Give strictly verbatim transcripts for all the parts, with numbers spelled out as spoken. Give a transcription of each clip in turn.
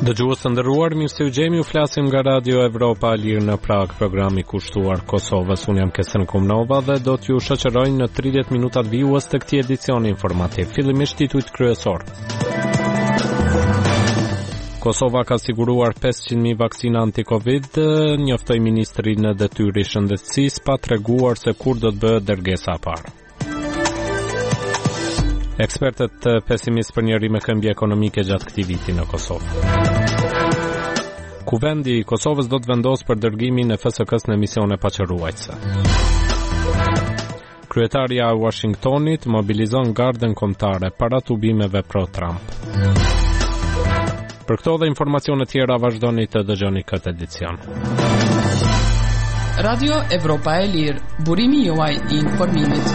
Dëgjues të nderuar, mirë se u gjemi, u flasim nga Radio Evropa e Lirë në Prag, programi kushtuar Kosovës. Unë jam Kesen Kumnova dhe do t'ju shoqëroj në tridhjetë minutat vijues të këtij edicioni informativ. Fillimisht titujt kryesor. Kosova ka siguruar pesëqind mijë vaksina anti-Covid, njoftoi ministri në detyrë i shëndetësisë pa treguar se kur do të bëhet dërgesa e parë. Ekspertët pesimist për një rrimë këmbje ekonomike gjatë këtij viti në Kosovë. Kuvendi i Kosovës do të vendosë për dërgimin e F S K-s në misione paqëruajtëse. Kryetaria e Washingtonit mobilizon gardën kombëtare para tubimeve pro-Trump. Për këto dhe informacione tjera vazhdoni të dëgjoni këtë edicion. Radio Evropa e Lirë, burimi juaj i informimit.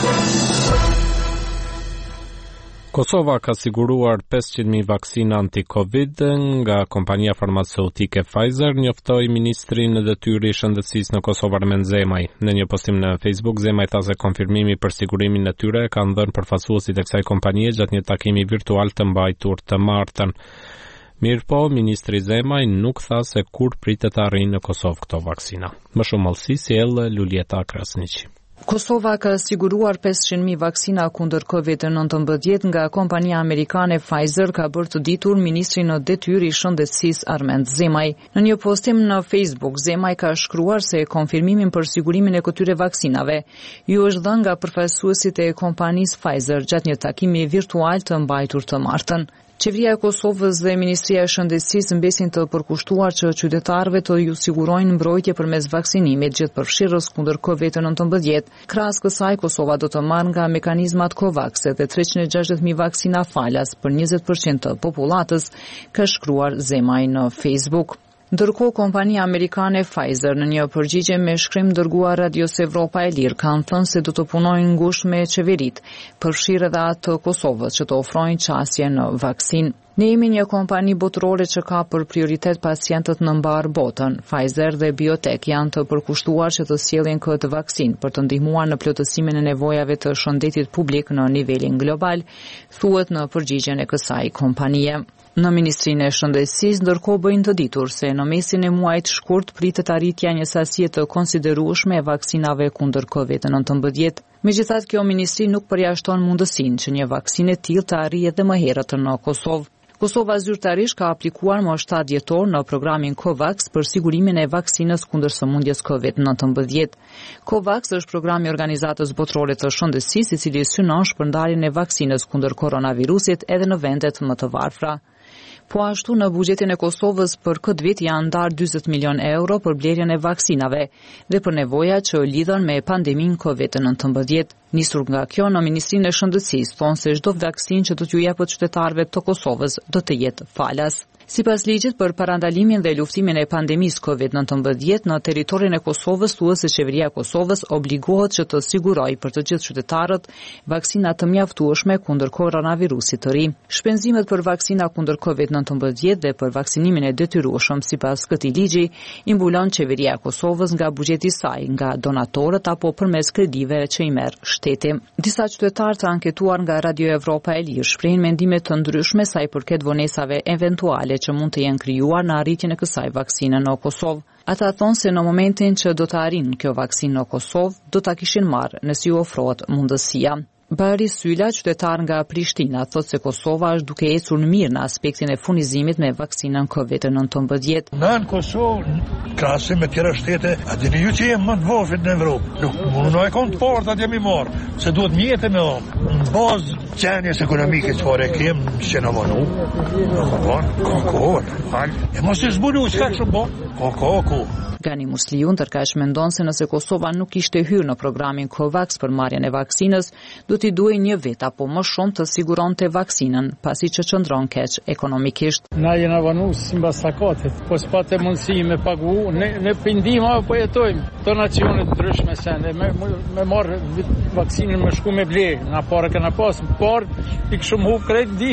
Kosova ka siguruar pesëqind mijë vaksina anti-Covid nga kompania farmaceutike Pfizer, njoftoi ministri në detyrë i shëndetësisë në Kosovë Armen Zemaj. Në një postim në Facebook, Zemaj tha se konfirmimi për sigurimin e tyre kanë dhënë përfaqësuesit e kësaj kompanie gjatë një takimi virtual të mbajtur të martën. Mirëpo, ministri Zemaj nuk tha se kur pritet të arrijnë në Kosovë këto vaksina. Më shumë mallësi sjell Lulieta Krasniqi. Kosova ka siguruar pesëqind mijë vaksina kundër kovid nëntëmbëdhjetë nga kompania amerikane Pfizer, ka bërë të ditur ministri në detyrë i shëndetësisë Armen Zemaj. Në një postim në Facebook, Zemaj ka shkruar se konfirmimin për sigurimin e këtyre vaksinave ju është dhënë nga përfaqësuesit e kompanisë Pfizer gjatë një takimi virtual të mbajtur të martën. Qeveria e Kosovës dhe Ministria e Shëndetësisë mbesin të përkushtuar që qytetarëve të ju sigurojnë mbrojtje përmes vaksinimit gjithëpërfshirës kundër kovid nëntëmbëdhjetë. Krahas kësaj, Kosova do të marrë nga mekanizmat COVAX dhe treqind e gjashtëdhjetë mijë vaksina falas për njëzet përqind të popullatës, ka shkruar Zemaj në Facebook. Ndërkohë, kompania amerikane Pfizer në një përgjigje me shkrim dërguar Radios Evropa e Lirë kanë thënë se do të punojnë ngushtë me qeveritë, përfshirë edhe atë të Kosovës që të ofrojnë qasje në vaksinë. Ne jemi një kompani botërore që ka për prioritet pacientët në mbarë botën. Pfizer dhe Biotech janë të përkushtuar që të sjellin këtë vaksinë për të ndihmuar në plotësimin e nevojave të shëndetit publik në nivelin global, thuhet në përgjigjen e kësaj kompanie. Në Ministrinë e Shëndetësisë, ndërkohë bëjnë të ditur se në mesin e muajit shkurt pritet arritja një sasie të konsiderueshme e vaksinave kundër kovid nëntëmbëdhjetë. Megjithatë, kjo ministri nuk përjashton mundësinë që një vaksinë e tillë të arrijë edhe më herët në Kosovë. Kosova zyrtarisht ka aplikuar më shtatë dhjetor në programin COVAX për sigurimin e vaksinës kundër sëmundjes kovid nëntëmbëdhjetë. COVAX është programi i Organizatës Botërore të Shëndetësisë i cili synon shpërndarjen e vaksinës kundër koronavirusit edhe në vendet më të varfra. Po ashtu, në buxhetin e Kosovës për këtë vit janë ndarë dyzet milion euro për blerjen e vaksinave dhe për nevojat që lidhen me pandeminë kovid nëntëmbëdhjetë. Nisur nga kjo, në Ministrinë e Shëndetësisë thonë se çdo vaksinë që do t'ju jepet qytetarëve të Kosovës do të jetë falas. Sipas ligjit për parandalimin dhe luftimin e pandemisë kovid nëntëmbëdhjetë në territorin e Kosovës, thuhet se qeveria e Kosovës obligohet që të sigurojë për të gjithë qytetarët vaksina të mjaftueshme kundër koronavirusit të ri. Shpenzimet për vaksina kundër kovid nëntëmbëdhjetë dhe për vaksinimin e detyrueshëm sipas këtij ligji i mbulon qeveria e Kosovës nga buxheti i saj, nga donatorët apo përmes kredive që i merr shteti. Disa qytetarë të anketuar nga Radio Evropa e Lirë shprehin mendime të ndryshme sa i përket vonesave eventuale që mund të jenë krijuar në arritjen e kësaj vaksine në Kosovë. Ata thonë se në momentin që do të arrijnë kjo vaksinë në Kosovë, do ta kishin marrë nëse ju ofrohet mundësia. Bari Syla, qytetar nga Prishtina, thotë se Kosova është duke ecur në mirë në aspektin e furnizimit me vaksinën kovid nëntëmbëdhjetë. Në Kosovë, krahasim me tjera shtete, a dini ju që jemi më të vogël në Evropë. Nuk mundoj e kont porta të jemi marrë, se duhet mjetë me dhomë. Në bazë qenjes ekonomike që fare kemë, që në vanu, në këpon, ka kohë, e mos e zbulu, që ka kështë bo, ka kohë. Gani Musliu ndërkaq mendon se nëse Kosova nuk ishte hyrë në programin COVAX për marrjen e vaksinës, do t'i duhej një vit apo më shumë të siguronte vaksinën, pasi që qëndron keq ekonomikisht. Na jena vanu sipas sakatit, po s'patë mundësi me pagu, ne ne pindima po jetojmë. Donacione të ndryshme sende, me me marr vaksinën me shku me ble, na parë kanë pas, por i kishum hub krejt ndihmat.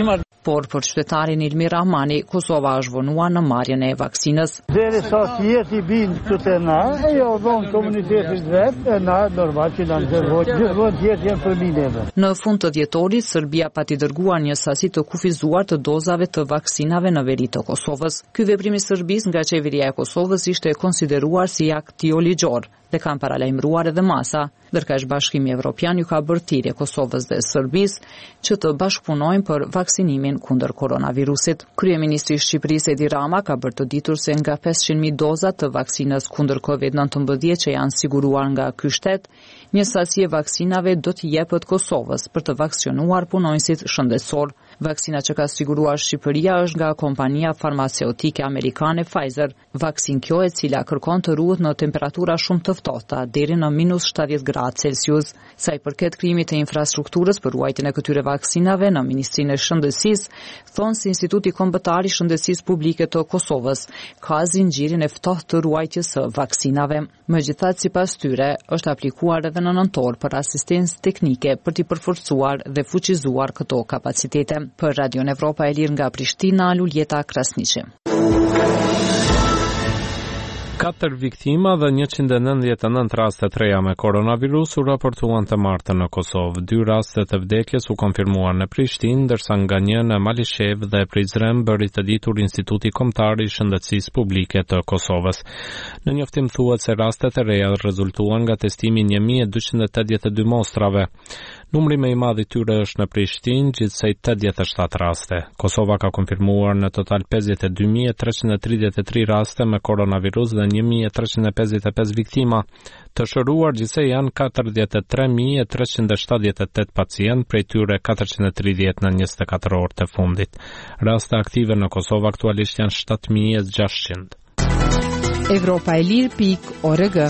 por për qytetarin Ilmi Rahmani, Kosova është vonuar në marrjen e vaksinës. Derisa si jeti bin këtu na, e jo von komunitetit vet, e na normal që na nxjerroj gjithmonë jetë janë për mineve. Në fund të dhjetorit, Serbia pati dërguar një sasi të kufizuar të dozave të vaksinave në veri të Kosovës. Ky veprim i Serbisë nga qeveria e Kosovës ishte konsideruar si akt jo ligjor dhe kanë paralajmëruar edhe masa, ndërkaq Bashkimi Evropian ju ka bërë thirrje Kosovës dhe Serbisë që të bashkëpunojnë për vaksinimin kundër koronavirusit. Kryeministri i Shqipërisë Edi Rama ka bërë të ditur se nga pesëqind mijë doza të vaksinës kundër kovid nëntëmbëdhjetë që janë siguruar nga ky shtet, një sasi e vaksinave do të jepet Kosovës për të vaksinuar punonjësit shëndetësor. Vaksina që ka siguruar Shqipëria është nga kompania farmaceutike amerikane Pfizer, vaksinë kjo e cila kërkon të ruhet në temperatura shumë të ftohta deri në minus shtatëdhjetë gradë Celsius. Sa i përket krijimit të infrastrukturës për ruajtjen e këtyre vaksinave në Ministrinë e Shëndetësisë, thonë se Instituti Kombëtar i Shëndetësisë Publike të Kosovës ka zinxhirin e ftohtë të ruajtjes së vaksinave. Megjithatë, sipas tyre, është aplikuar edhe në nëntor për asistencë teknike për t'i përforcuar dhe fuqizuar këto kapacitete. Për Radio Evropa e Lirë nga Prishtina, Luljeta Krasniqi. Katër viktima dhe njëqind e nëntëdhjetë e nëntë raste të reja me koronavirus u raportuan të martën në Kosovë. Dy raste të vdekjes u konfirmuar në Prishtinë, ndërsa nga një në Malishev dhe Prizren bëri të ditur Instituti Kombëtar i Shëndetësisë Publike të Kosovës. Në njoftim thuhet se rastet e reja rezultuan nga testimi një mijë e dyqind e tetëdhjetë e dy mostrave. Numri më i madh i tyre është në Prishtinë, gjithsej tetëdhjetë e shtatë raste. Kosova ka konfirmuar në total pesëdhjetë e dy mijë e treqind e tridhjetë e tre raste me koronavirus dhe një mijë e treqind e pesëdhjetë e pesë viktima. Të shëruar gjithsej janë katërdhjetë e tre mijë e treqind e shtatëdhjetë e tetë pacient, prej tyre katërqind e tridhjetë në njëzet e katër orë të fundit. Raste aktive në Kosovë aktualisht janë shtatë mijë e gjashtëqind. Evropa e Lirë pikë org.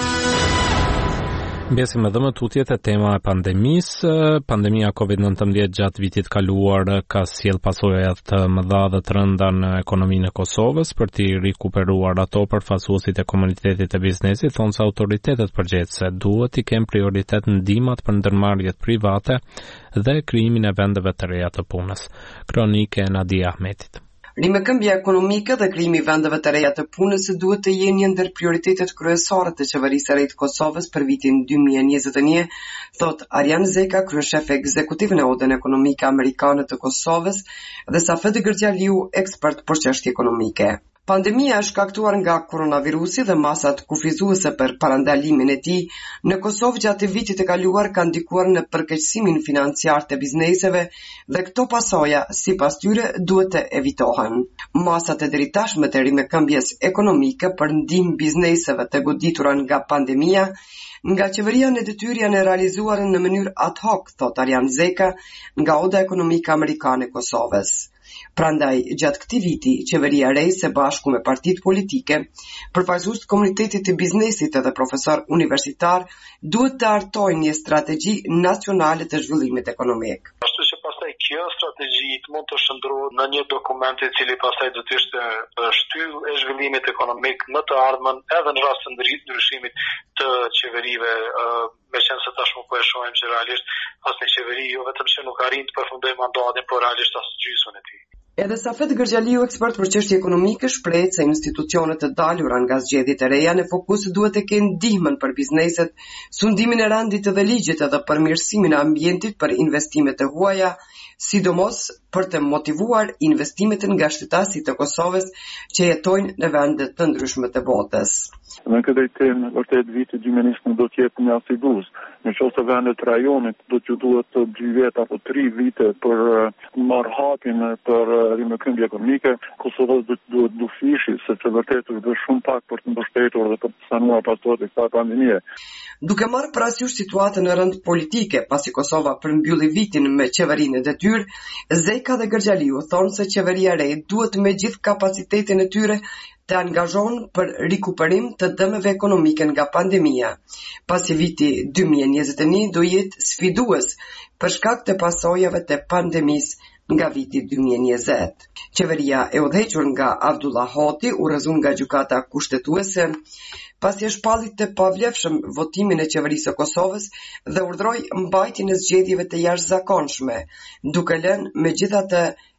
Mbjesim edhe më tutjet e tema e pandemisë. Pandemia kovid nëntëmbëdhjetë gjatë vitit kaluar ka sjell pasoja të mëdha dhe të rënda në ekonominë e Kosovës. Për t'i rikuperuar ato, përfaqësuesit e komunitetit e biznesit thonë se autoritetet përgjithëse duhet i kenë prioritet ndihmat për ndërmarrjet private dhe krijimin e vendeve të reja të punës. Kronike Nadia Ahmetit. Rimëkëmbja ekonomike dhe krijimi i vendeve të reja të punës duhet të jenë një ndër prioritetet kryesore të qeverisë së re të Kosovës për vitin dy mijë e njëzet e një, thot Arjan Zeka, kryeshef ekzekutiv në Odën Ekonomike Amerikane të Kosovës, dhe Safet Gërgjaliu, ekspert për çështje ekonomike. Pandemia është shkaktuar nga koronavirusi dhe masat kufizuese për parandalimin e tij në Kosovë gjatë vitit të kaluar kanë ndikuar në përkeqësimin financiar të bizneseve dhe këto pasoja, sipas tyre, duhet të evitohen. Masat e dritashme të rimëkëmbjes ekonomike për ndihmë bizneseve të goditura nga pandemia nga qeveria në detyrë janë realizuar në mënyrë ad hoc, thot Arjan Zeka, nga Oda Ekonomike Amerikane e Kosovës. Prandaj, gjatë këtij viti, qeveria e re së bashku me partitë politike, përfaqësues të komunitetit të biznesit dhe profesor universitar, duhet të hartojnë një strategji nacionale të zhvillimit ekonomik. Ashtu që pastaj kjo strategji mund të shndrohet në një dokument i cili pastaj do të ishte shtyllë e zhvillimit ekonomik më të ardhmen edhe në rast të ndryshimit të qeverive, me qenë se tashmë po e shohim që realisht asnjë qeveri jo vetëm që nuk arrin të përfundojë mandatin, por realisht as gjysmën e tij. Edhe Safet Gërgjaliu, ekspert për çështje ekonomike, shpreh se institucionet të dalura nga zgjedhjet e reja në fokus duhet të kenë ndihmën për bizneset, sundimin e randit dhe ligjit edhe përmirësimin e ambientit për investimet e huaja, sidomos për të motivuar investimet nga shtetasit të Kosovës që jetojnë në vende të ndryshme të botës. Në këtë temë, vërtet viti dy mijë e njëzet do të jetë një siguros. Në qoftë se vendet e rajonit do të duhet të dy vjet apo tre vite për marrëhapjen për rimëkëmbje ekonomike, Kosova do të duhet dufishi sepse vërtet është shumë pak për të mbështetur dhe për të sanuar pasojat e kësaj pandemie. Duke marrë parasysh situatën e rëndë politike, pasi Kosova përmbylli vitin me qeverinë e detyrë, Zeka dhe Gërgjaliu thonë se qeveria e re duhet me gjithë kapacitetin e tyre të angazhon për rikuperim të dëmeve ekonomike nga pandemia, pasi viti dy mijë e njëzet e një do jetë sfidues për shkak të pasojave të pandemisë nga viti dy mijë e njëzet. Qeveria e udhëhequr nga Abdullah Hoti u rrëzon nga gjykata kushtetuese, pasi e shpallit të pavlefshëm votimin e qeverisë së Kosovës dhe urdhroi mbajtjen e zgjedhjeve të jashtëzakonshme, duke lënë megjithatë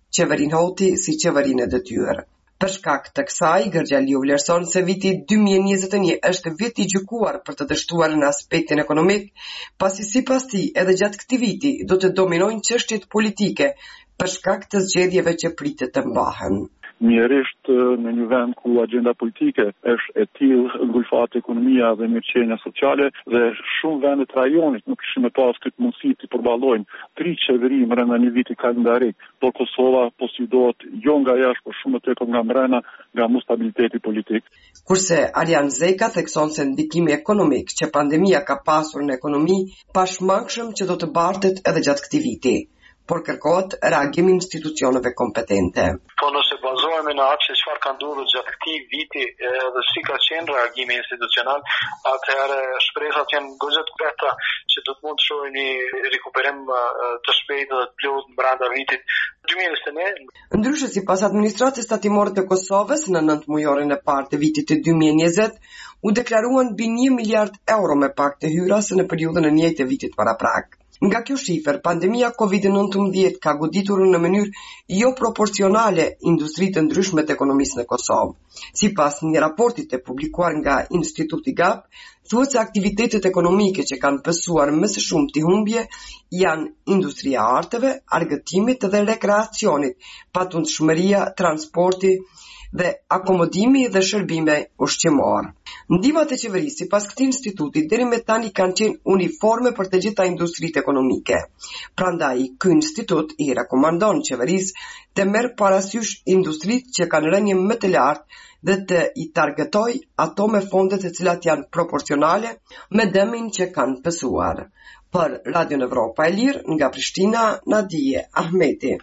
qeverinë Hoti si qeverinë e detyrë. Për shkak të kësaj, Gërgjaliu vlerëson se viti dy mijë e njëzet e një është viti i gjykuar për të dështuar në aspektin ekonomik, pasi sipas tij edhe gjatë këtij viti do të dominojnë çështjet politike për shkak të zgjedhjeve që pritet të mbahen. Mjerisht në një vend ku agenda politike është e tillë ngulfat ekonomia dhe mirëqenia sociale dhe shumë vendet rajonit nuk kishin me pas këtë mundësi të përballojnë tri qeveri brenda një viti kalendarik, por Kosova posëdohet jo nga jashtë, por shumë më tepër nga brenda nga stabiliteti politik. Kurse Arjan Zeka thekson se ndikimi ekonomik që pandemia ka pasur në ekonomi pashmangshëm që do të bartet edhe gjatë këtij viti, por kërkohet reagimi institucioneve kompetente. Po nëse bazohemi në atë që çfarë ka ndodhur gjatë këtij viti dhe si ka qenë reagimi institucional, atëherë shpresat janë goxha të beta që do të mund të shohim një rikuperim të shpejtë dhe të plotë brenda vitit dy mijë e njëzet e një. Ndryshe sipas administratës tatimore të Kosovës, në nëntë mujorin e parë të vitit të dy mijë e njëzet, u deklaruan mbi një miliard euro me pak të hyra se në periudhën e njëjtë të vitit paraprak. Nga kjo shifër, pandemia kovid nëntëmbëdhjetë ka goditur në mënyrë jo proporcionale industritë të ndryshme të ekonomisë në Kosovë. Sipas një raporti të publikuar nga Instituti Gap, thuhet se aktivitetet ekonomike që kanë pësuar më së shumti humbje janë industria e arteve, argëtimit dhe rekreacionit, patundshmëria, transporti dhe akomodimi dhe shërbime ushqimor. Ndihmat e qeverisë sipas këtij instituti deri me tani kanë qenë uniforme për të gjitha industritë ekonomike. Prandaj ky institut i rekomandon qeverisë të merr parasysh industritë që kanë rënje më të lartë dhe të i targetoj ato me fondet të cilat janë proporcionale me dëmin që kanë pësuar. Për Radio Evropa e Lirë, nga Prishtina, Nadije Ahmeti.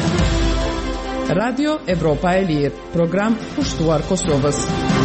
Radio Evropa e Lirë, program kushtuar Kosovës.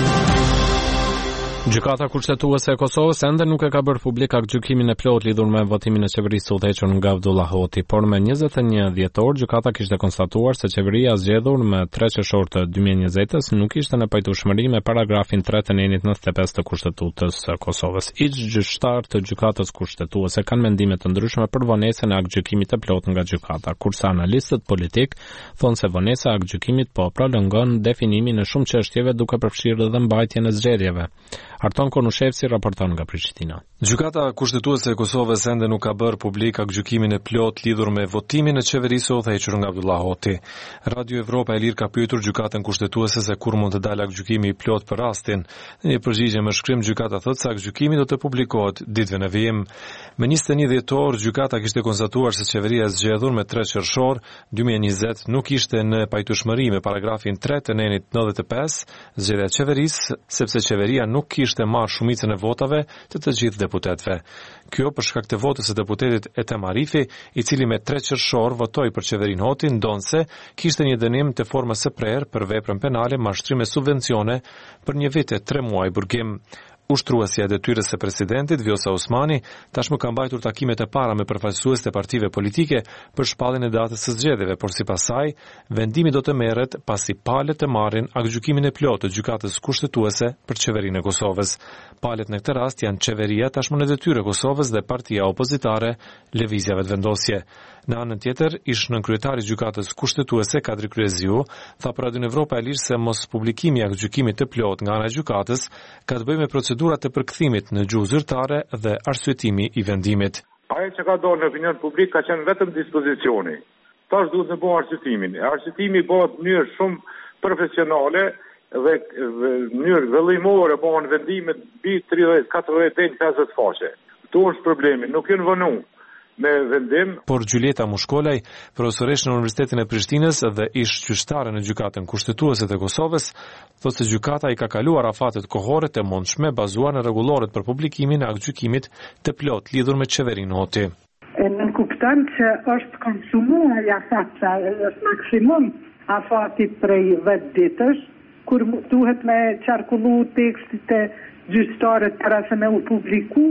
Gjykata kushtetuese e Kosovës ende nuk e ka bërë publik aktgjykimin e plot lidhur me votimin e qeverisë së udhëhequr nga Abdullah Hoti, por me njëzet e një dhjetor gjykata kishte konstatuar se qeveria zgjedhur më tre qershor të dy mijë e njëzet nuk ishte në pajtueshmëri me paragrafin tre të nenit nëntëdhjetë e pesë të Kushtetutës së Kosovës. Iç gjyqtar të gjykatës kushtetuese kanë mendime të ndryshme për vonesën e aktgjykimit të plot nga gjykata, kurse analistët politik thonë se vonesa e aktgjykimit po prolongon definimin e shumë çështjeve duke përfshirë edhe mbajtjen e zgjedhjeve. Arton Konushevsi raporton nga Prishtina. Gjykata kushtetuese e Kosovës ende nuk ka bërë publik aktgjykimin e plot lidhur me votimin e qeverisë së udhëhequr nga Abdullah Hoti. Radio Evropa e Lirë ka pyetur gjykatën kushtetuese se kur mund të dalë aktgjykimi i plot për rastin. Në një përgjigje me shkrim gjykata thotë se aktgjykimi do të publikohet ditëve në vijim. Me njëzet e një dhjetor gjykata kishte konstatuar se qeveria e zgjedhur me tre qershor dy mijë e njëzet nuk ishte në pajtueshmëri me paragrafin tre të nenit nëntëdhjetë e pesë, zgjedhja e qeverisë, sepse qeveria nuk kishte marrë shumicën e votave të të gjithë deputetëve. Kjo për shkak të votës së deputetit Etem Arifi, i cili me tre qershor votoi për qeverinë Hoti, ndonse kishte një dënim të formës së prerë për veprën penale mashtrim me subvencione për një vit e tre muaj burgim. Ushtruesja e detyrës së presidentit Vjosa Osmani tashmë ka mbajtur takimet e para me përfaqësuesit e partive politike për shpalljen e datës së zgjedhjeve, por sipas saj, vendimi do të merret pasi palët të marrin aktgjykimin e plotë të gjykatës kushtetuese për qeverinë e Kosovës. Palët në këtë rast janë qeveria tashmë në detyrë e Kosovës dhe partia opozitare Lëvizja Vetëvendosje. Në anën tjetër, ish nënkryetari i gjykatës kushtetuese Kadri Kryeziu tha për Radio Evropa e Lirë se mos publikimi i aktgjykimit të plotë nga ana e gjykatës ka të bëjë me procedurat e përkthimit në gjuhë zyrtare dhe arsyetimi i vendimit. Ajo që ka dalë në opinion publik ka qenë vetëm dispozicioni. Tash duhet të bëjë arsyetimin. Arsyetimi bëhet në mënyrë shumë profesionale dhe në mënyrë vëllimore bëhen vendimet mbi tridhjetë, katërdhjetë deri në pesëdhjetë faqe. Kto është problemi, nuk janë vënë me vendim. Por Gjulieta Mushkolaj, profesoresh në Universitetin e Prishtinës dhe ish gjyqtare në gjykatën kushtetuese të Kosovës, thotë se gjykata i ka kaluar afatet kohore të mundshme bazuar në rregulloret për publikimin e aktgjykimit të plot lidhur me qeverinë Hoti. Në kupton që është konsumuar afat sa është maksimum afati prej vetë ditësh, kur duhet me qarkullu tekstit e gjyqtarët para se me u publiku,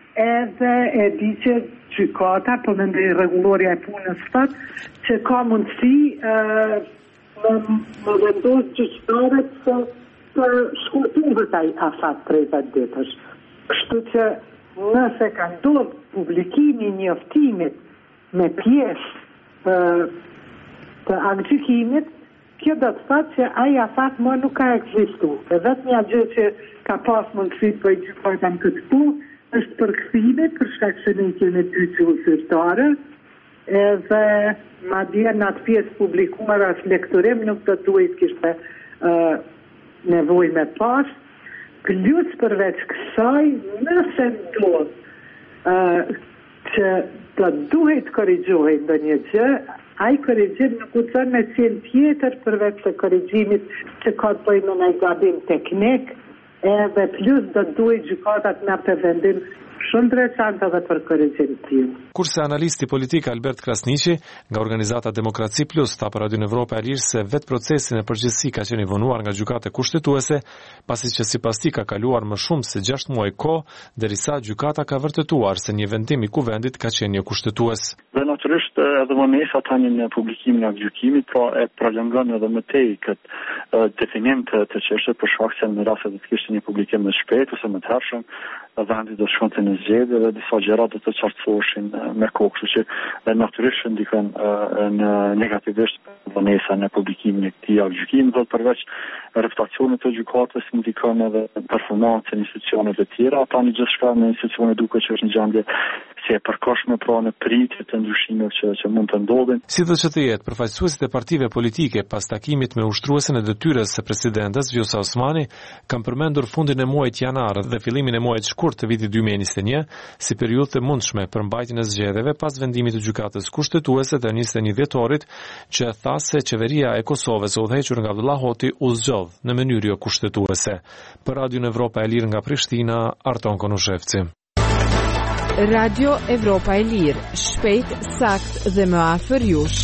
edhe e di që gjykata, po me ndë rregulloria e punës fat, që ka mundësi me, me vendos gjyqtarët se të shkurtohet ai afat prej vetë ditësh. Kështu që nëse ka ndodhur publikimi i njoftimit me pjesë të aktgjykimit, kjo do të thotë që ai afat më nuk ka ekzistuar. E vetmja gjë që ka pas mundësi për gjykata në këtë punë është përkthime për shkak se ne kemi dy zyrtare, edhe madje në atë pjesë publikuar as lektorim nuk do duhet kishte uh, nevojë me pas. Plus përveç kësaj, nëse duhet uh, që do duhet korrigjohet ndonjë gjë, ai korrigjim nuk u thon me cilë tjetër përveç të korrigjimit që ka të bëjë me një gabim teknik, edhe plus do duhet gjykatat me të vendim shumë interesante edhe për korrigjim të tillë. Kurse analisti politik Albert Krasniqi nga organizata Demokraci Plus tha për Radio Evropa e Lirë se vetë procesin e përgjithësi ka qenë i vonuar nga gjykata kushtetuese, pasi që sipas tij ka kaluar më shumë se gjashtë muaj kohë, derisa gjykata ka vërtetuar se një vendim i kuvendit ka qenë një kushtetues. Dhe natyrisht edhe vonesa tani në publikimin e gjykimit pra e prolongon edhe më tej këtë definim të të çështës për shkak se në rast se të kishte një publikim më shpejt ose më të hershëm, vendi do shkonte në zgjedhje dhe disa gjëra do të qartësoheshin me kohë, kështu që natyrisht ndikon në negativisht vonesa në publikimin e këtij gjykimi, do përveç reputacionit të gjykatës ndikon edhe performancën e institucioneve të tjera, tani gjithçka në institucione duket që është në gjendje si e përkohshme pra në pritje të ndryshimeve që, që mund të ndodhin. Si do që të jetë, përfaqësuesit e partive politike pas takimit me ushtruesen e detyrës së presidentes Vjosa Osmani kanë përmendur fundin e muajit janar dhe fillimin e muajit shkurt të vitit dy mijë e njëzet e një si periudhë të mundshme për mbajtjen e zgjedhjeve pas vendimit të gjykatës kushtetuese të njëzet e një dhjetorit që tha se qeveria e Kosovës e udhëhequr nga Abdullah Hoti u zgjodh në mënyrë jo kushtetuese. Për Radio Evropa e Lirë nga Prishtina, Arton Konushevci. Radio Evropa e Lirë, shpejt, sakt dhe më afër jush.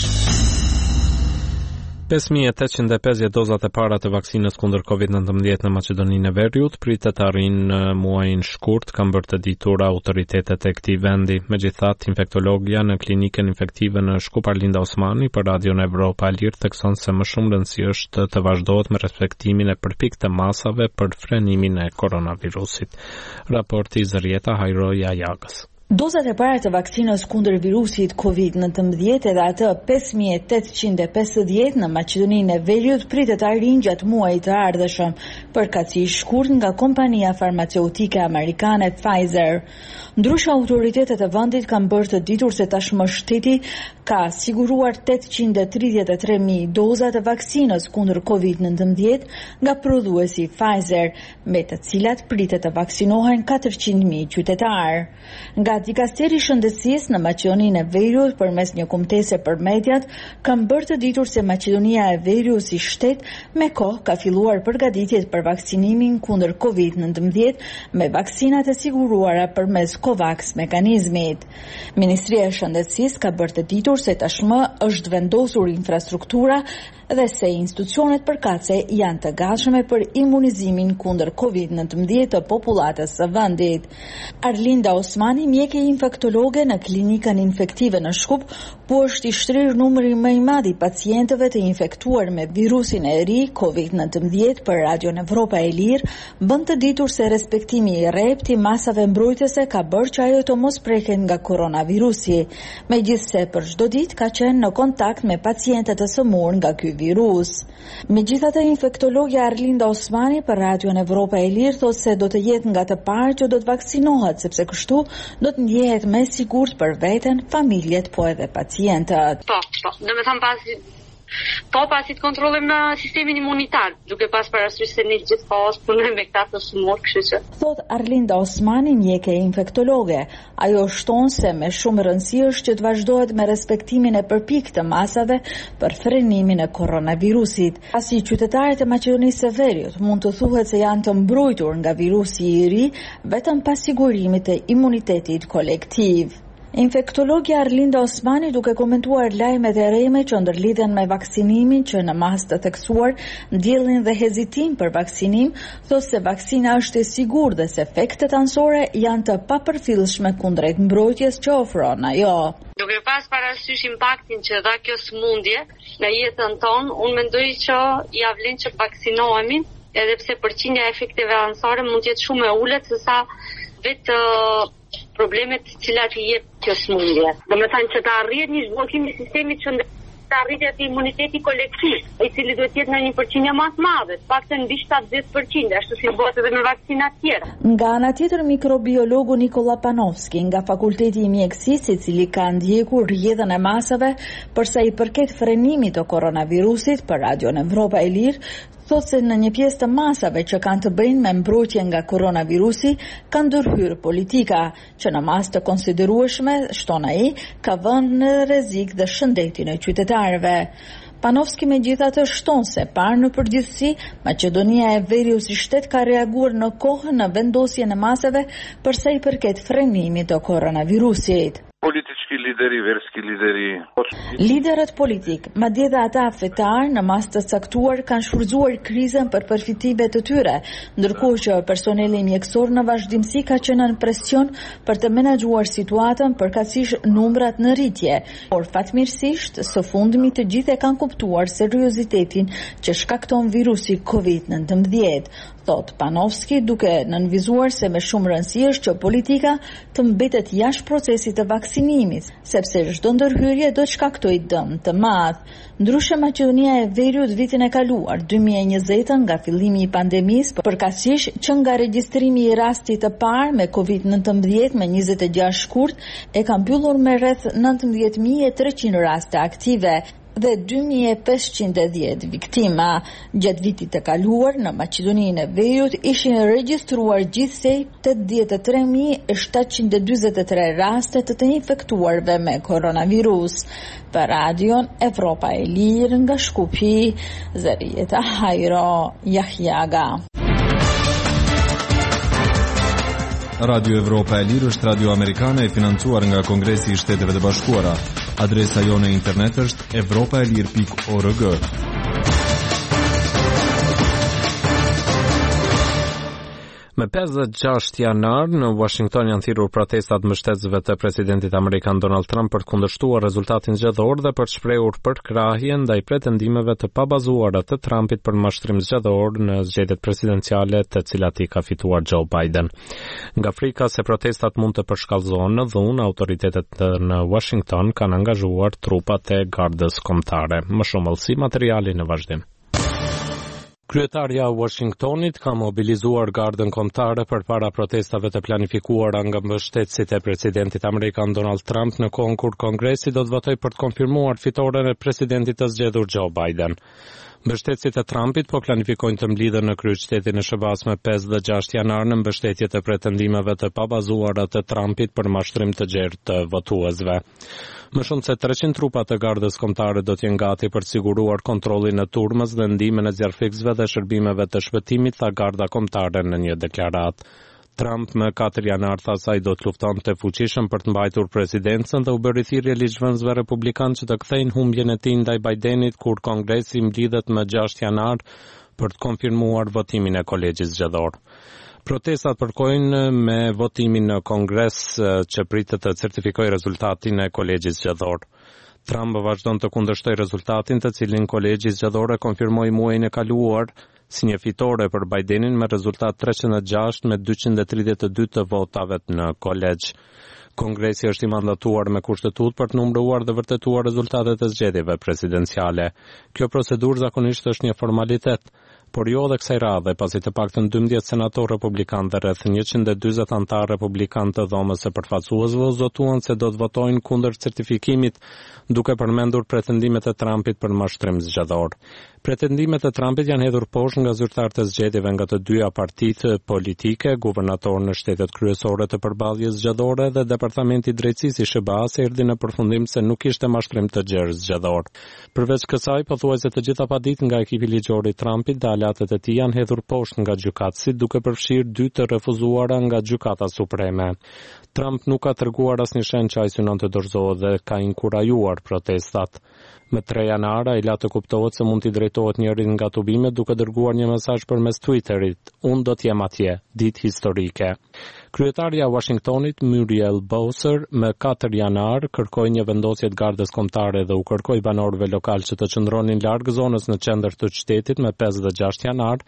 pesë mijë e tetëqind e pesëdhjetë dozat e para të vaksinës kundër kovid nëntëmbëdhjetë në Maqedoninë e Veriut pritet të arrijnë në muajin shkurt, kanë bërë të ditura autoritetet e këtij vendi. Megjithatë, infektologja në klinikën infektive në Shkup Arlinda Osmani për Radion Evropa e Lirë thekson se më shumë rëndësi është të vazhdohet me respektimin e përpikë të masave për frenimin e koronavirusit. Raporti Zërieta Hajroja Jagës. Dozat e para të vaksinës kundër virusit kovid nëntëmbëdhjetë edhe atë pesë mijë e tetëqind e pesëdhjetë në Maqedoninë e Veriut pritet të arrijnë gjatë muajit të ardhshëm, përkatësi i shkurt nga kompania farmaceutike amerikane Pfizer. Ndryshe autoritetet e vendit kanë bërë të ditur se tashmë shteti ka siguruar tetëqind e tridhjetë e tre mijë doza të vaksinës kundër kovid nëntëmbëdhjetë nga prodhuesi Pfizer, me të cilat pritet të vaksinohen katërqind mijë qytetarë. Nga Dikasteri i Shëndetësisë në Maqedoninë e Veriut përmes një kumtese për mediat kanë bërë të ditur se Maqedonia e Veriut si shtet me kohë ka filluar përgatitjet për vaksinimin kundër kovid nëntëmbëdhjetë me vaksinat e siguruara përmes COVAX mekanizmit. Ministria e Shëndetësisë ka bërë të ditur se tashmë është vendosur infrastruktura dhe se institucionet përkatëse janë të gatshme për imunizimin kundër kovid nëntëmbëdhjetë të popullatës së vendit. Arlinda Osmani, mjeke infektologe në klinikën infektive në Shkup, po është i shtrirë numri më i madh i pacientëve të infektuar me virusin e ri kovid nëntëmbëdhjetë për Radion Evropa e Lirë, bën të ditur se respektimi i rrept i masave mbrojtëse ka bërë që ajo të mos preken nga koronavirusi, megjithse për çdo ditë ka qenë në kontakt me pacientë të sëmurë nga ky virus. Megjithatë, infektologja Arlinda Osmani për Radion Evropa e Lirë thotë se do të jetë nga të parë që do të vaksinohet, sepse kështu do të ndjehet më sigurt për veten, familjet po edhe pacientët. Po, po, do të them pasi Po pasi të kontrollojmë në sistemin imunitar, duke pas parasysh se ne gjithkohës punojmë me këta të sëmurë, kështu që. Thot Arlinda Osmani, mjeke infektologe, ajo shton se me shumë rëndësi është që të vazhdohet me respektimin e përpikë të masave për frenimin e koronavirusit. Pasi qytetarët e Maqedonisë së Veriut mund të thuhet se janë të mbrojtur nga virusi i ri vetëm pas sigurimit të imunitetit kolektiv. Infektologja Arlinda Osmani, duke komentuar lajmet e reme që ndërlidhen me vaksinimin që në masë të theksuar ndjellin dhe hezitim për vaksinim, thotë se vaksina është e sigurt dhe se efektet anësore janë të papërfillshme kundrejt mbrojtjes që ofron ajo. Duke pas parasysh impaktin që dha kjo sëmundje në jetën tonë, unë mendoj që ja vlen që vaksinohemi, edhe pse përqindja e efekteve anësore mund të jetë shumë e ulët sesa vetë problemet të cilat i jep kjo sëmundje. Do të thënë që të arrihet një zhvillimi i sistemit që të arritet imuniteti kolektiv, i cili duhet të jetë në një përqindje më të madhe, paktën mbi shtatëdhjetë përqind, ashtu si bëhet edhe me vaksina të tjera. Nga ana tjetër, mikrobiologu Nikola Panovski nga Fakulteti i Mjekësisë, i cili ka ndjekur rrjedhën e masave për sa i përket frenimit të koronavirusit për Radion Evropa e Lirë, thotë se në një pjesë të masave që kanë të bëjnë me mbrojtje nga koronavirusi ka ndërhyrë politika, që në mas të konsiderueshme, shton ai, ka vënë në rrezik dhe shëndetin e qytetarëve. Panovski megjithatë shton se parë në përgjithësi, Maqedonia e Veriut si shtet ka reaguar në kohë në vendosjen e masave për sa i përket frenimit të koronavirusit. Politički lideri, verski lideri. Liderët politik, madje dhe ata fetar në mas të caktuar kanë shfrytzuar krizën për përfitime të tyre, ndërkohë që personeli mjekësor në vazhdimsi ka qenë në presion për të menaxhuar situatën përkatësisht numrat në rritje. Por fatmirësisht, së fundmi të gjithë e kanë kuptuar seriozitetin që shkakton virusi kovid nëntëmbëdhjetë. Thot Panovski, duke nënvizuar se me shumë rëndësi është që politika të mbetet jashtë procesit të vaksinimit, sepse çdo ndërhyrje do të shkaktojë dëm të madh. Ndryshe, Maqedonia e Veriut vitin e kaluar, dy mijë e njëzet, nga fillimi i pandemisë, përkatësisht që nga regjistrimi i rastit të parë me kovid nëntëmbëdhjetë me njëzet e gjashtë shkurt, e ka mbyllur me rreth nëntëmbëdhjetë mijë e treqind raste aktive dhe dy mijë e pesëqind e dhjetë viktima. Gjatë vitit të kaluar, në Maqedoninë e Veriut ishin regjistruar gjithsej tetëdhjetë e tre mijë e shtatëqind e dyzet e tre raste të të infektuarve me koronavirus. Për Radion Evropa e Lirë nga Shkupi, Zarieta Hajro Jahjaga. Radio Evropa e Lirë është radio amerikane e financuar nga Kongresi i Shteteve të Bashkuara. Adresa jone internet është evropaelir pikë org. Me pesëdhjetë e gjashtë janar, në Washington janë thirrur protestat mbështetësve të presidentit amerikan Donald Trump për të kundërshtuar rezultatin zgjedhor dhe për të shprehur përkrahje ndaj pretendimeve të pabazuara të Trumpit për mashtrim zgjedhor në zgjedhjet presidenciale të cilat i ka fituar Joe Biden. Nga frika se protestat mund të përshkallëzohen në dhunë, autoritetet në Washington kanë angazhuar trupat e gardës kombëtare. Më shumë vëllësi materiali në vazhdim. Kryetarja e Washingtonit ka mobilizuar gardën kombëtare përpara protestave të planifikuara nga mbështetësit e presidentit amerikan Donald Trump në kohën kur Kongresi do të votojë për të konfirmuar fitoren e presidentit të zgjedhur Joe Biden. Mbështetësit e Trumpit po planifikojnë të mblidhen në kryeqytetin e S B A-s me pesë dhe gjashtë janar në mbështetje të pretendimeve të pabazuara të Trumpit për mashtrim të gjerë të votuesve. Më shumë se treqind trupa të gardës kombëtare do të jenë gati për të siguruar kontrollin e turmës dhe ndihmën e zjarrfikësve dhe shërbimeve të shpëtimit, tha garda kombëtare në një deklaratë. Trump më katër janar tha se ai do të luftonte fuqishëm për të mbajtur presidencën dhe u bëri thirrje ligjvënësve republikanë që të kthejnë humbjen e tij ndaj Bidenit kur Kongresi mblidhet më gjashtë janar për të konfirmuar votimin e kolegjit zgjedhor. Protestat përkojnë me votimin në Kongres që pritet të certifikojë rezultatin e kolegjit zgjedhor. Trump vazhdon të kundërshtoj rezultatin të cilin kolegji zgjedhor e konfirmoi muajin e kaluar si një fitore për Bidenin me rezultat treqind e gjashtë me dyqind e tridhjetë e dy të votave në kolegj. Kongresi është i mandatuar me kushtetutë për të numëruar dhe vërtetuar rezultatet e zgjedhjeve presidenciale. Kjo procedurë zakonisht është një formalitet, por jo edhe kësaj radhe, pasi të paktën dymbëdhjetë senatorë republikanë dhe rreth njëqind e dyzet anëtarë republikanë të dhomës së përfaqësuesve zotuan se do të votojnë kundër certifikimit, duke përmendur pretendimet e Trumpit për mashtrim zgjedhor. Pretendimet e Trumpit janë hedhur poshtë nga zyrtarët e zgjedhjeve nga të dyja partitë politike, guvernatorë në shtetet kryesore të përballjes zgjedhore dhe Departamenti i Drejtësisë i S B A-s erdhi në përfundim se nuk ishte mashtrim të gjerë zgjedhor. Përveç kësaj, pothuajse të gjitha paditë nga ekipi ligjor i Trumpit dhe aleatët e tij janë hedhur poshtë nga gjykatësit, duke përfshirë dy të refuzuara nga Gjykata Supreme. Trump nuk ka treguar asnjë shenjë që ai synon të dorëzohet dhe ka inkurajuar protestat. Më tre janar ai la të kuptohet se mund t'i drejtohet njërit nga tubimet duke dërguar një mesazh përmes Twitterit: "Unë do të jem atje, ditë historike." Kryetaria e Washingtonit, Muriel Bowser, më katër janar kërkoi një vendosje të gardës kombëtare dhe u kërkoi banorëve lokal që të qëndronin larg zonës në qendër të qytetit më pesë dhe gjashtë janar,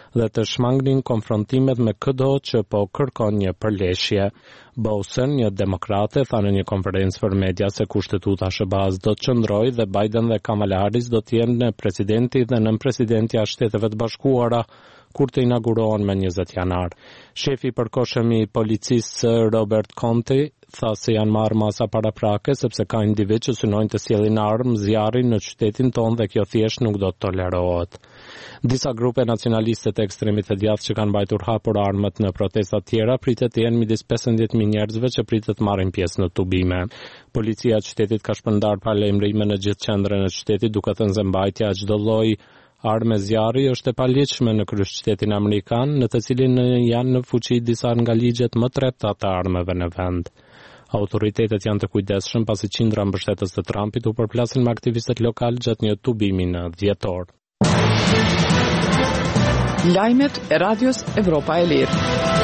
dhe të shmangnin konfrontimet me çdo që po kërkon një përleshje. Bowser, një demokrate, tha në një konferencë për media se kushtetuta shëbaz do të qëndrojë dhe Biden dhe Kamala Harris do të jenë presidenti dhe nënpresidentja e Shteteve të Bashkuara kur të inaugurohen me njëzet janar. Shefi i përkohshëm i policisë Robert Conte tha se janë marrë masa paraprake sepse ka individ që synojnë të sjellin armë zjarrin në qytetin tonë dhe kjo thjesht nuk do të tolerohet. Disa grupe nacionaliste të ekstremit të djathtë që kanë mbajtur hapur armët në protesta të tjera pritet të jenë midis pesëmbëdhjetë mijë njerëzve që pritet të marrin pjesë në tubime. Policia e qytetit ka shpërndar paralajmërime në gjithë qendrën e qytetit duke thënë se mbajtja e çdo lloji armë zjarri është e paligjshme në kryeqytetin amerikan, në të cilin janë në fuqi disa nga ligjet më të rrepta të armëve në vend. Autoritetet janë të kujdesshëm pasi qindra mbështetës të Trumpit u përplasin me aktivistët lokal gjatë një tubimi në dhjetor. Lajmet e Radios Evropa e Lirë.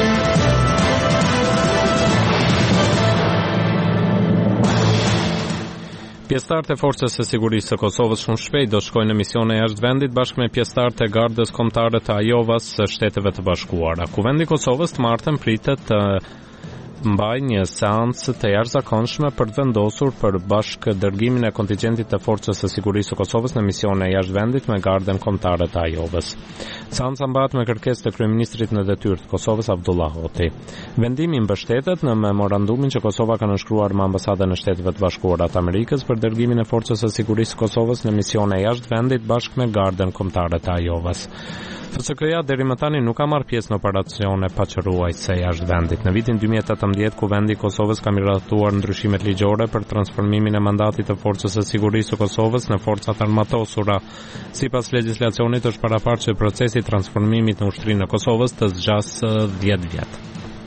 Pjesëtarët e Forcës së Sigurisë së Kosovës shumë shpejt do shkojnë në misione jashtë vendit bashkë me pjesëtarët e Gardës Kombëtare të Ajovas së Shteteve të Bashkuara. Kuvendi i Kosovës të martën pritet të mbaj një seancë të jashtëzakonshme për të vendosur për bashkë dërgimin e kontingjentit të Forcës së Sigurisë së Kosovës në misione jashtë vendit me Gardën Kombëtare të Ajovës. Seanca mbahet me kërkesë të kryeministrit në detyrë të Kosovës Abdullah Hoti. Vendimi mbështetet në memorandumin që Kosova ka nënshkruar me ambasadën e Shteteve të Bashkuara të Amerikës për dërgimin e Forcës së Sigurisë së Kosovës në misione jashtë vendit bashkë me Gardën Kombëtare të Ajovës. F S K-ja deri më tani nuk ka marrë pjesë në operacione paqëruese jashtë vendit. Në vitin dy mijë e tetëmbëdhjetë, Kuvendi i Kosovës ka miratuar ndryshimet ligjore për transformimin e mandatit të Forcës së Sigurisë së Kosovës në forcat armatosura. Sipas legjislacionit është paraparë që procesi i transformimit në ushtrinë e Kosovës të zgjasë dhjetë vjet.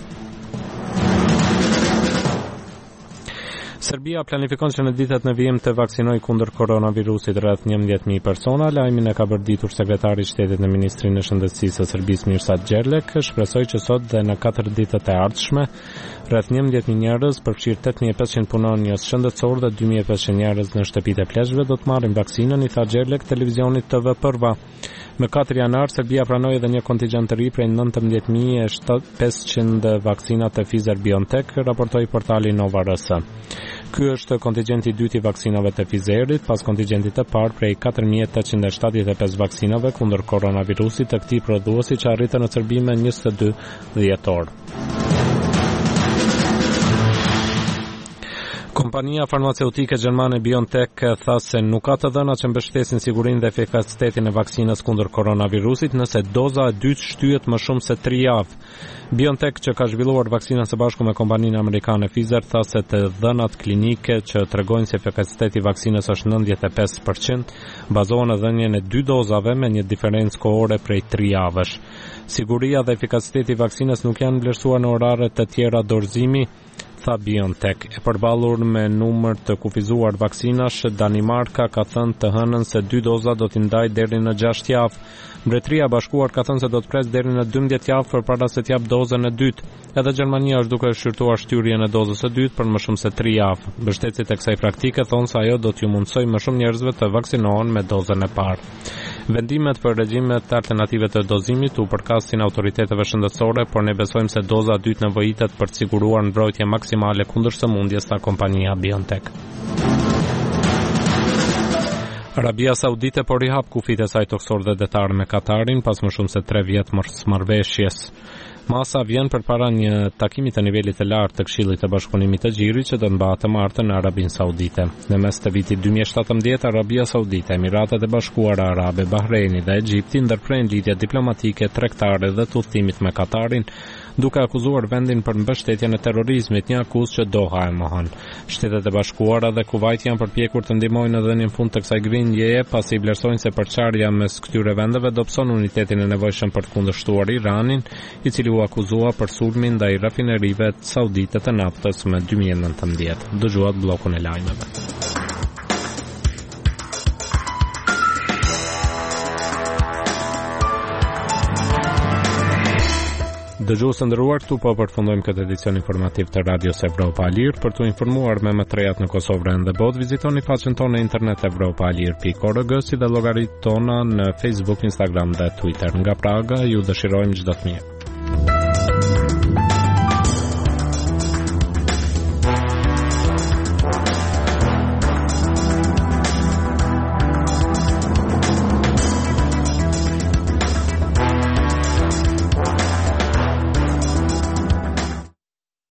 Serbia planifikon që në ditët në vijim të vaksinojë kundër koronavirusit rreth njëmbëdhjetë mijë persona. Lajmin e ka bërditur sekretari i shtetit në Ministrinë e Shëndetësisë së Serbisë Mirsad Gjerlek, shpresoi që sot dhe në katër ditët e ardhshme rreth njëmbëdhjetë mijë njerëz, përfshirë tetë mijë e pesëqind punonjës shëndetësor dhe dy mijë e pesëqind njerëz në shtëpitë e pleshve do të marrin vaksinën, i tha Gjerlek televizionit T V Prva. Më katër janar, Serbia pranoi edhe një kontingjent të ri prej nëntëmbëdhjetë mijë e pesëqind vaksina të Pfizer-BioNTech, raportoi portali Nova R S. Ky është kontingjenti i dytë i vaksinave të Pfizerit, pas kontingjentit të parë prej katër mijë tetëqind e shtatëdhjetë e pesë vaksinave kundër koronavirusit të këtij prodhuesi që arritën në Serbi me njëzet e dy dhjetor. Kompania farmaceutike gjermane BioNTech tha se nuk ka të dhëna që mbështesin sigurinë dhe efikasitetin e vaksinës kundër koronavirusit nëse doza e dytë shtyhet më shumë se tre javë. BioNTech, që ka zhvilluar vaksinën së bashku me kompaninë amerikane Pfizer, tha se të dhënat klinike që tregojnë se efikasiteti i vaksinës është nëntëdhjetë e pesë përqind, bazohen në dhënien e dy dozave me një diferencë kohore prej tre javësh. Siguria dhe efikasiteti i vaksinës nuk janë vlerësuar në orare të tjera dorëzimi, tha BioNTech. E përballur me numër të kufizuar vaksinash, Danimarka ka thënë të hënën se dy doza do t'i ndajë deri në gjashtë javë. Mbretëria e Bashkuar ka thënë se do të presë deri në dymbëdhjetë javë përpara se të japë dozën e dytë. Edhe Gjermania është duke shqyrtuar shtyrjen e dozës së dytë për më shumë se tre javë. Mbështetësit e kësaj praktike thonë se ajo do t'ju mundsojë më shumë njerëzve të vaksinohen me dozën e parë. Vendimet për regjimet alternative të dozimit u përkasin autoriteteve shëndetësore, por ne besojmë se doza e dytë nevojitet për të siguruar mbrojtje maksimale kundër sëmundjes, tha kompania BioNTech. Arabia Saudite po rihap kufit e saj toksor dhe detar me Katarin pas më shumë se tre vjet marrëveshjes. Masa vjen përpara një takimi të nivelit të lartë të Këshillit të Bashkëpunimit të Gjirit që do të mbahet të martën në Arabinë Saudite. Në mes të vitit dy mijë e shtatëmbëdhjetë, Arabia Saudite, Emiratet e Bashkuara Arabe, Bahreini dhe Egjipti ndërprejnë lidhje diplomatike, tregtare dhe të udhëtimit me Katarin, duke akuzuar vendin për mbështetjen e terrorizmit, një akuzë që Doha e mohon. Shtetet e Bashkuara dhe Kuvajt janë përpjekur të ndihmojnë në dhënien fund të kësaj grindjeje, pasi vlerësojnë se përçarja mes këtyre vendeve dobëson unitetin e nevojshëm për të kundërshtuar Iranin, i cili u akuzua për sulmin ndaj rafinerive saudite të naftës me dy mijë e nëntëmbëdhjetë. Dëgjuat bllokun e lajmeve. Dëgjues të nderuar, këtu po përfundojmë këtë edicion informativ të Radios Evropa e Lirë. Për të informuar me më të rejat në Kosovë dhe botë, vizitoni faqen tonë në internet evropa e lirë pikë org, si dhe llogaritë tona në Facebook, Instagram dhe Twitter. Nga Praga ju dëshirojmë çdo të mirë.